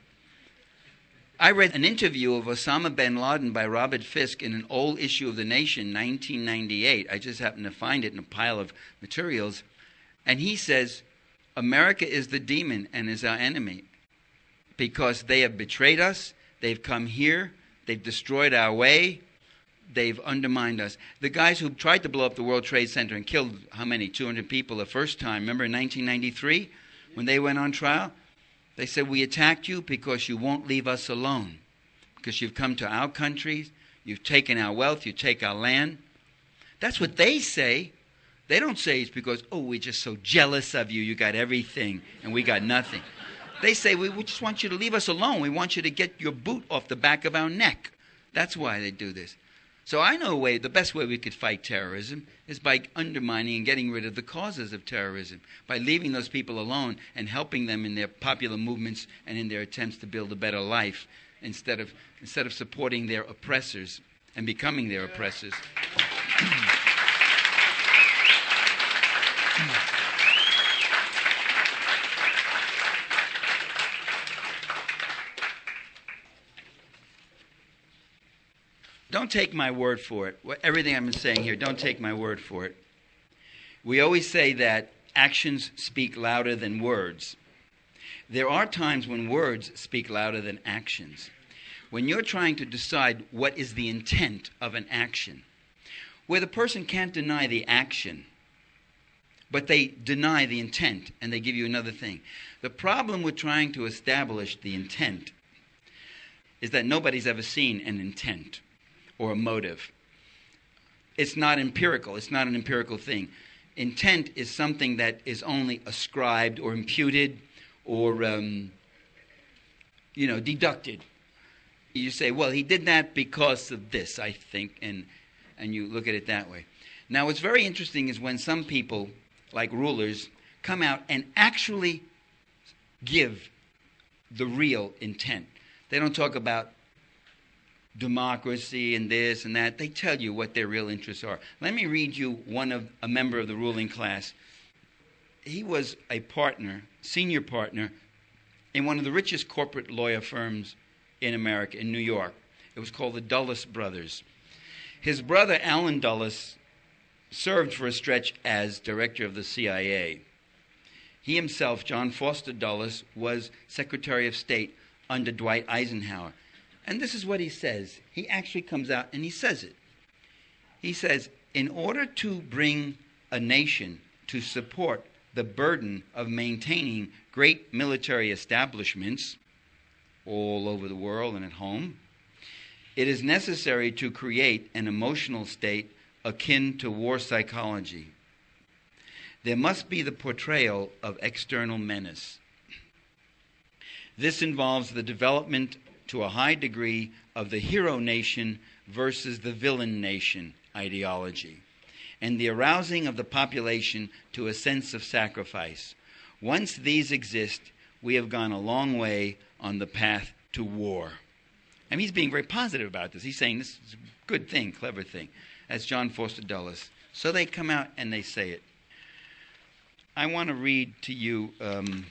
I read an interview of Osama bin Laden by Robert Fisk in an old issue of The Nation, nineteen ninety-eight. I just happened to find it in a pile of materials. And he says, America is the demon and is our enemy because they have betrayed us, they've come here, they've destroyed our way, they've undermined us. The guys who tried to blow up the World Trade Center and killed how many, two hundred people the first time, remember in nineteen ninety-three when they went on trial? They said, we attacked you because you won't leave us alone. Because you've come to our countries, you've taken our wealth, you take our land. That's what they say. They don't say it's because, oh, we're just so jealous of you. You got everything and we got nothing. They say, we just want you to leave us alone. We want you to get your boot off the back of our neck. That's why they do this. So I know a way, the best way we could fight terrorism is by undermining and getting rid of the causes of terrorism, by leaving those people alone and helping them in their popular movements and in their attempts to build a better life instead of, instead of supporting their oppressors and becoming their oppressors. Don't take my word for it. Everything I've been saying here, don't take my word for it. We always say that actions speak louder than words. There are times when words speak louder than actions. When you're trying to decide what is the intent of an action, where the person can't deny the action, but they deny the intent and they give you another thing. The problem with trying to establish the intent is that nobody's ever seen an intent or a motive. It's not empirical. It's not an empirical thing. Intent is something that is only ascribed or imputed or, um, you know, deducted. You say, well, he did that because of this, I think, and and you look at it that way. Now, what's very interesting is when some people, like rulers, come out and actually give the real intent. They don't talk about democracy and this and that. They tell you what their real interests are. Let me read you one of a member of the ruling class. He was a partner, senior partner, in one of the richest corporate lawyer firms in America, in New York. It was called the Dulles Brothers. His brother, Allen Dulles, served for a stretch as director of the C I A. He himself, John Foster Dulles, was Secretary of State under Dwight Eisenhower. And this is what he says. He actually comes out and he says it. He says, in order to bring a nation to support the burden of maintaining great military establishments all over the world and at home, it is necessary to create an emotional state akin to war psychology. There must be the portrayal of external menace. This involves the development to a high degree of the hero nation versus the villain nation ideology, and the arousing of the population to a sense of sacrifice. Once these exist, we have gone a long way on the path to war. I mean, he's being very positive about this. He's saying this is a good thing, clever thing. That's John Foster Dulles. So they come out and they say it. I want to read to you um,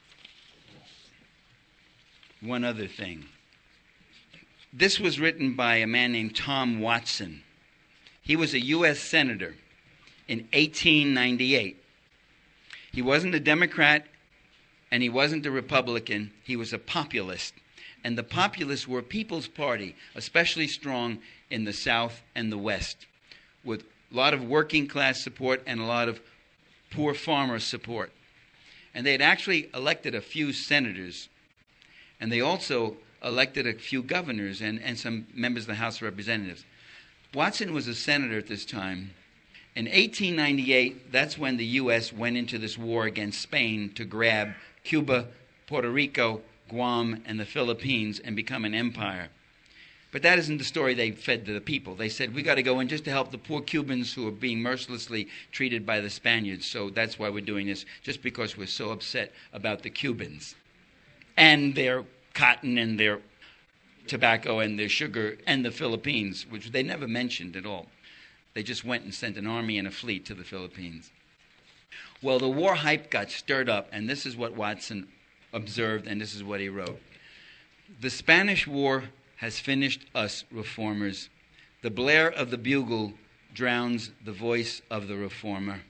one other thing. This was written by a man named Tom Watson. He was a U S senator in eighteen ninety-eight. He wasn't a Democrat and he wasn't a Republican. He was a populist. And the populists were a People's Party, especially strong in the South and the West, with a lot of working class support and a lot of poor farmer support. And they had actually elected a few senators, and they also elected a few governors and, and some members of the House of Representatives. Watson was a senator at this time. In eighteen ninety-eight, that's when the U S went into this war against Spain to grab Cuba, Puerto Rico, Guam, and the Philippines and become an empire. But that isn't the story they fed to the people. They said, we got to go in just to help the poor Cubans who are being mercilessly treated by the Spaniards. So that's why we're doing this, just because we're so upset about the Cubans and their cotton and their tobacco and their sugar and the Philippines, which they never mentioned at all. They just went and sent an army and a fleet to the Philippines. Well, the war hype got stirred up, and this is what Watson observed, and this is what he wrote. The Spanish War has finished us reformers. The blare of the bugle drowns the voice of the reformer.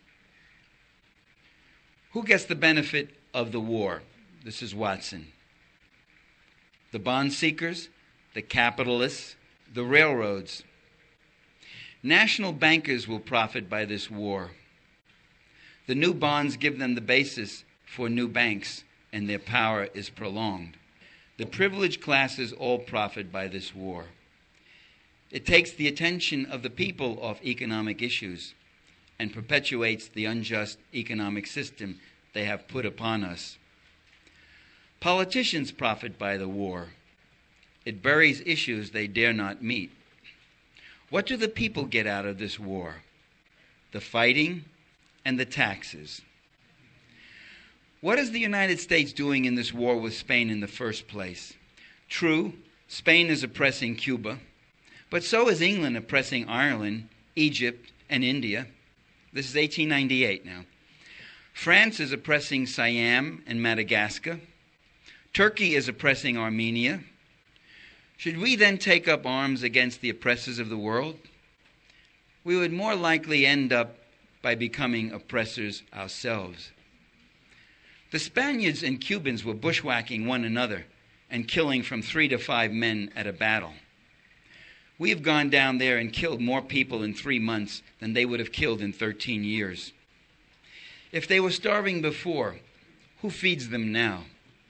Who gets the benefit of the war? This is Watson. The bond seekers, the capitalists, the railroads. National bankers will profit by this war. The new bonds give them the basis for new banks, and their power is prolonged. The privileged classes all profit by this war. It takes the attention of the people off economic issues and perpetuates the unjust economic system they have put upon us. Politicians profit by the war. It buries issues they dare not meet. What do the people get out of this war? The fighting and the taxes. What is the United States doing in this war with Spain in the first place? True, Spain is oppressing Cuba, but so is England oppressing Ireland, Egypt, and India. This is eighteen ninety-eight now. France is oppressing Siam and Madagascar. Turkey is oppressing Armenia. Should we then take up arms against the oppressors of the world? We would more likely end up by becoming oppressors ourselves. The Spaniards and Cubans were bushwhacking one another and killing from three to five men at a battle. We have gone down there and killed more people in three months than they would have killed in thirteen years. If they were starving before, who feeds them now?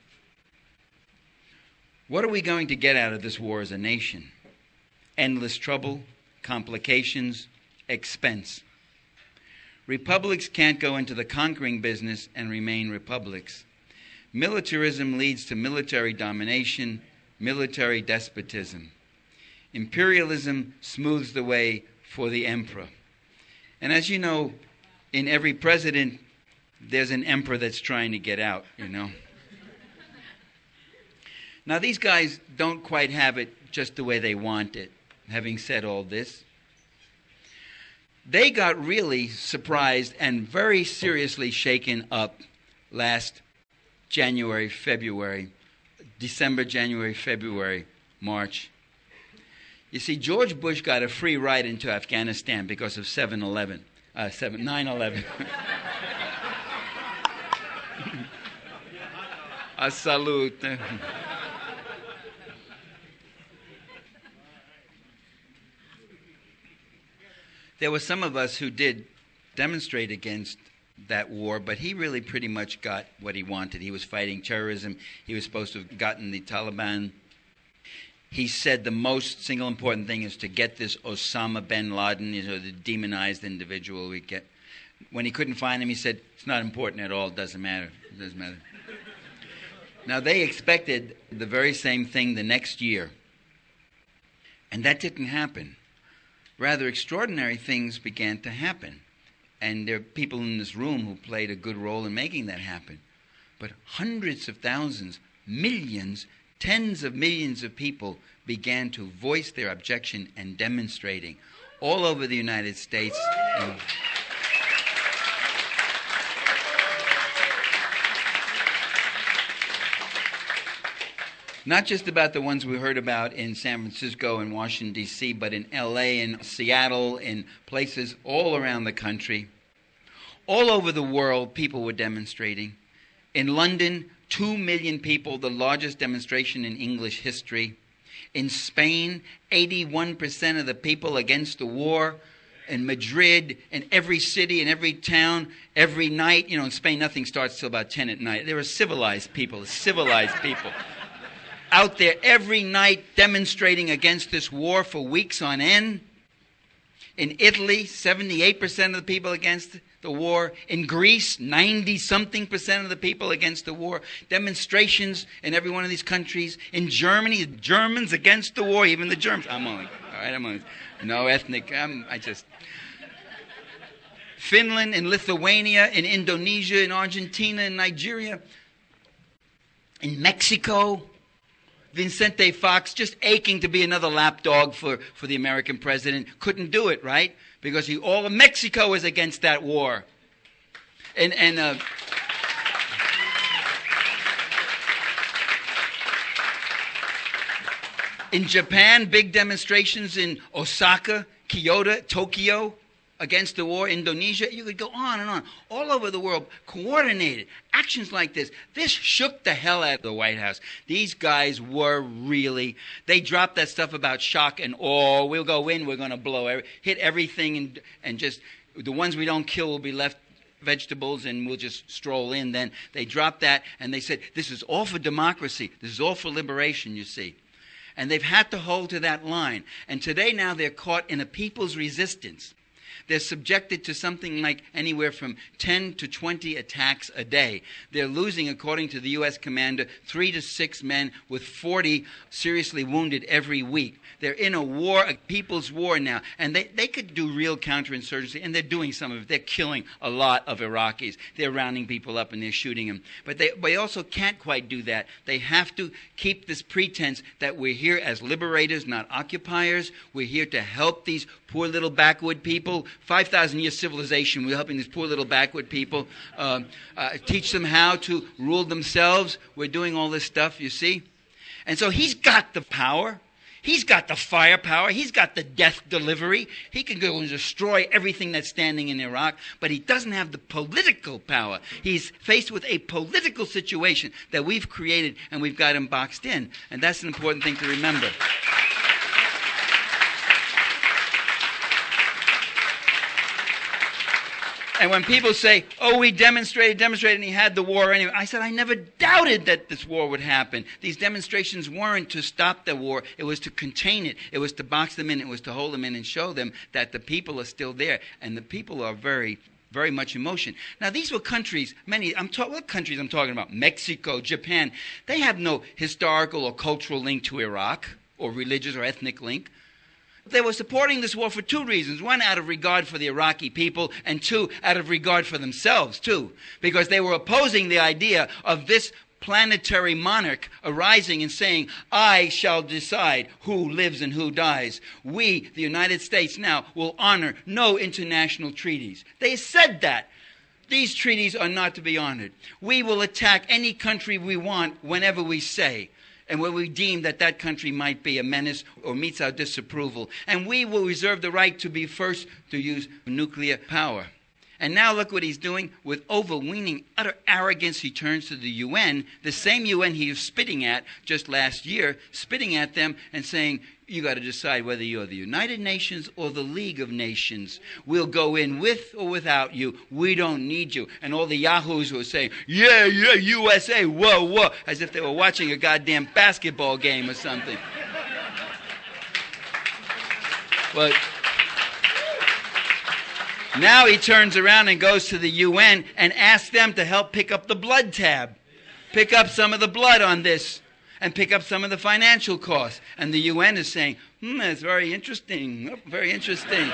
What are we going to get out of this war as a nation? Endless trouble, complications, expense. Republics can't go into the conquering business and remain republics. Militarism leads to military domination, military despotism. Imperialism smooths the way for the emperor. And as you know, in every president, there's an emperor that's trying to get out, you know. Now, these guys don't quite have it just the way they want it. Having said all this, they got really surprised and very seriously shaken up last January, February, December, January, February, March. You see, George Bush got a free ride into Afghanistan because of seven eleven, uh, nine eleven. A salute. There were some of us who did demonstrate against that war, but he really pretty much got what he wanted. He was fighting terrorism. He was supposed to have gotten the Taliban. He said the most single important thing is to get this Osama bin Laden, you know, the demonized individual we get. When he couldn't find him, he said, it's not important at all. It doesn't matter. It doesn't matter. Now, they expected the very same thing the next year, and that didn't happen. Rather extraordinary things began to happen. And there are people in this room who played a good role in making that happen. But hundreds of thousands, millions, tens of millions of people began to voice their objection and demonstrating all over the United States. And not just about the ones we heard about in San Francisco and Washington, D C, but in L A and Seattle, in places all around the country. All over the world, people were demonstrating. In London, two million people, the largest demonstration in English history. In Spain, eighty-one percent of the people against the war. In Madrid, in every city, in every town, every night. You know, in Spain, nothing starts till about ten at night. They were civilized people, civilized people. Out there every night demonstrating against this war for weeks on end. In Italy, seventy-eight percent of the people against the war. In Greece, ninety-something percent of the people against the war. Demonstrations in every one of these countries. In Germany, the Germans against the war, even the Germans. I'm only, all right, I'm only, no ethnic, I'm, I just... Finland, in Lithuania, in Indonesia, in Argentina, in Nigeria. In Mexico... Vicente Fox, just aching to be another lapdog for, for the American president, couldn't do it, right? Because he, all of Mexico was against that war. And, and uh, in Japan, big demonstrations in Osaka, Kyoto, Tokyo, against the war, Indonesia, you could go on and on. All over the world, coordinated actions like this. This shook the hell out of the White House. These guys were really, they dropped that stuff about shock and awe. We'll go in, we're going to blow, every, hit everything, and, and just, the ones we don't kill will be left vegetables and we'll just stroll in. Then they dropped that and they said, this is all for democracy. This is all for liberation, you see. And they've had to hold to that line. And today now they're caught in a people's resistance. They're subjected to something like anywhere from ten to twenty attacks a day. They're losing, according to the U S commander, three to six men with forty seriously wounded every week. They're in a war, a people's war now. And they, they could do real counterinsurgency, and they're doing some of it. They're killing a lot of Iraqis. They're rounding people up and they're shooting them. But they, they also can't quite do that. They have to keep this pretense that we're here as liberators, not occupiers. We're here to help these poor little backward people. five thousand year civilization, we're helping these poor little backward people, uh, uh, teach them how to rule themselves. We're doing all this stuff, you see. And so he's got the power. He's got the firepower. He's got the death delivery. He can go and destroy everything that's standing in Iraq, but he doesn't have the political power. He's faced with a political situation that we've created, and we've got him boxed in. And that's an important thing to remember. And when people say, oh, we demonstrated, demonstrated, and he had the war anyway, I said, I never doubted that this war would happen. These demonstrations weren't to stop the war. It was to contain it. It was to box them in. It was to hold them in and show them that the people are still there. And the people are very, very much in motion. Now, these were countries, many, I'm talking, what countries I'm talking about? Mexico, Japan. They have no historical or cultural link to Iraq, or religious or ethnic link. They were supporting this war for two reasons. One, out of regard for the Iraqi people, and two, out of regard for themselves, too. Because they were opposing the idea of this planetary monarch arising and saying, I shall decide who lives and who dies. We, the United States now, will honor no international treaties. They said that. These treaties are not to be honored. We will attack any country we want whenever we say, and when we deem that that country might be a menace or meets our disapproval. And we will reserve the right to be first to use nuclear power. And now look what he's doing. With overweening, utter arrogance, he turns to the U N, the same U N he was spitting at just last year, spitting at them and saying, you got to decide whether you're the United Nations or the League of Nations. We'll go in with or without you. We don't need you. And all the yahoos who are saying, yeah, yeah, U S A, whoa, whoa, as if they were watching a goddamn basketball game or something. But now he turns around and goes to the U N and asks them to help pick up the blood tab. Pick up some of the blood on this and pick up some of the financial costs. And the U N is saying, hmm, that's very interesting, oh, very interesting.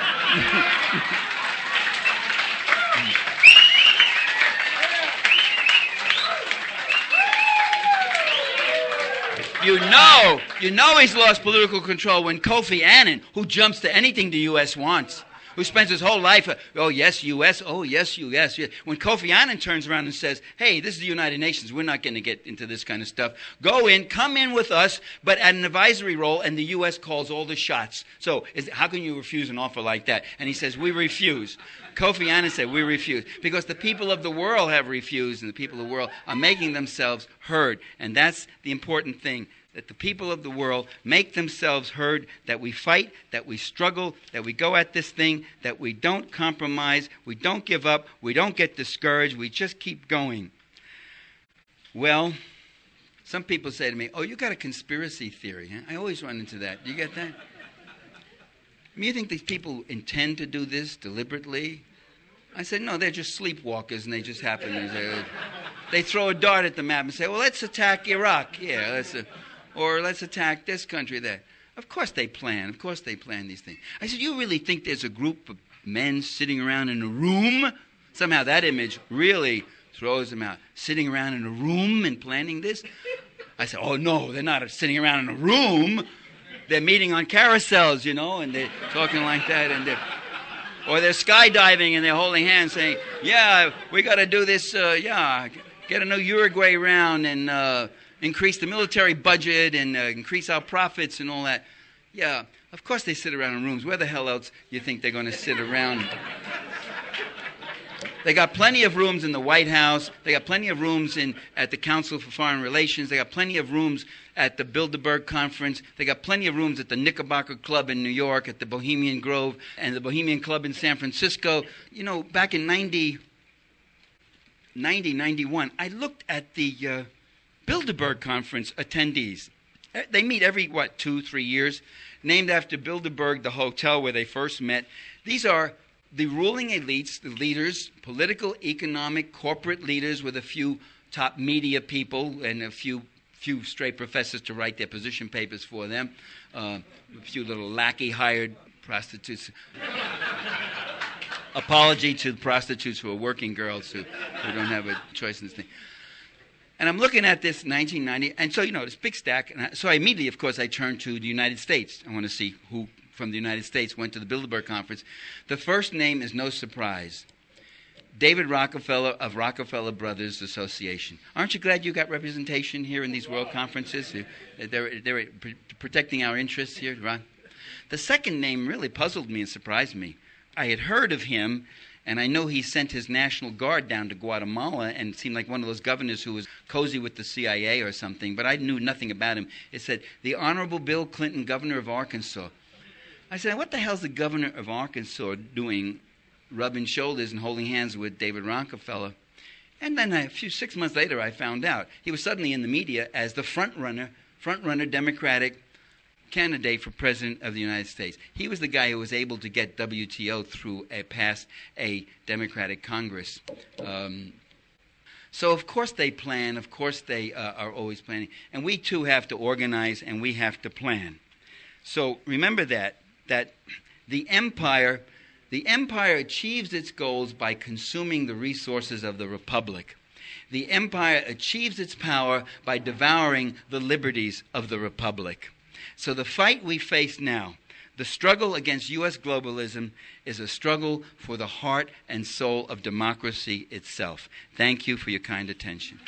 You know, you know he's lost political control when Kofi Annan, who jumps to anything the U S wants, who spends his whole life, uh, oh, yes, U S, oh, yes, U S. Yes. When Kofi Annan turns around and says, hey, this is the United Nations, we're not going to get into this kind of stuff. Go in, come in with us, but at an advisory role, and the U S calls all the shots. So is, how can you refuse an offer like that? And he says, we refuse. Kofi Annan said, we refuse. Because the people of the world have refused, and the people of the world are making themselves heard. And that's the important thing, that the people of the world make themselves heard, that we fight, that we struggle, that we go at this thing, that we don't compromise, we don't give up, we don't get discouraged, we just keep going. Well, some people say to me, oh, you got a conspiracy theory. Huh? I always run into that. Do you get that? I mean, you think these people intend to do this deliberately? I said, no, they're just sleepwalkers, and they just happen to... They throw a dart at the map and say, well, let's attack Iraq. Yeah, let's... Uh, Or let's attack this country there. Of course they plan. Of course they plan these things. I said, you really think there's a group of men sitting around in a room? Somehow that image really throws them out. Sitting around in a room and planning this? I said, oh, no, they're not sitting around in a room. They're meeting on carousels, you know, and they're talking like that. and they're, Or they're skydiving and they're holding hands saying, yeah, we got to do this, uh, yeah, get a new Uruguay round and... Uh, increase the military budget and uh, increase our profits and all that. Yeah, of course they sit around in rooms. Where the hell else do you think they're going to sit around? They got plenty of rooms in the White House. They got plenty of rooms in at the Council for Foreign Relations. They got plenty of rooms at the Bilderberg Conference. They got plenty of rooms at the Knickerbocker Club in New York, at the Bohemian Grove, and the Bohemian Club in San Francisco. You know, back in ninety, ninety, ninety-one, I looked at the... Uh, Bilderberg Conference attendees. They meet every, what, two, three years, named after Bilderberg, the hotel where they first met. These are the ruling elites, the leaders, political, economic, corporate leaders with a few top media people and a few few stray professors to write their position papers for them, uh, a few little lackey-hired prostitutes. Apology to the prostitutes who are working girls who, who don't have a choice in this thing. And I'm looking at this nineteen ninety, and so, you know, this big stack. And I, so I immediately, of course, I turned to the United States. I want to see who from the United States went to the Bilderberg Conference. The first name is no surprise. David Rockefeller of Rockefeller Brothers Association. Aren't you glad you got representation here in these world conferences? They're, they're protecting our interests here, Ron. The second name really puzzled me and surprised me. I had heard of him, and I know he sent his National Guard down to Guatemala and seemed like one of those governors who was cozy with the C I A or something, but I knew nothing about him. It said, the Honorable Bill Clinton, Governor of Arkansas. I said, what the hell's the Governor of Arkansas doing rubbing shoulders and holding hands with David Rockefeller? And then a few, six months later, I found out. He was suddenly in the media as the front-runner, front-runner Democratic candidate for President of the United States. He was the guy who was able to get W T O through a, past a Democratic Congress. Um, so, of course, they plan. Of course, they uh, are always planning. And we, too, have to organize, and we have to plan. So remember that, that the empire, the empire achieves its goals by consuming the resources of the republic. The empire achieves its power by devouring the liberties of the republic. So the fight we face now, the struggle against U S globalism, is a struggle for the heart and soul of democracy itself. Thank you for your kind attention.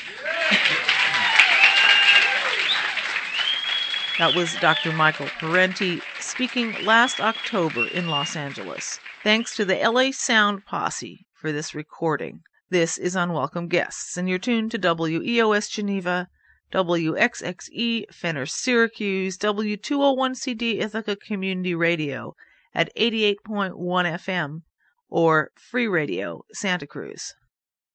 That was Doctor Michael Parenti speaking last October in Los Angeles. Thanks to the L A Sound Posse for this recording. This is Unwelcome Guests, and you're tuned to W E O S Geneva, W X X E Fenner Syracuse, W two oh one C D Ithaca Community Radio at eighty-eight point one F M, or Free Radio Santa Cruz.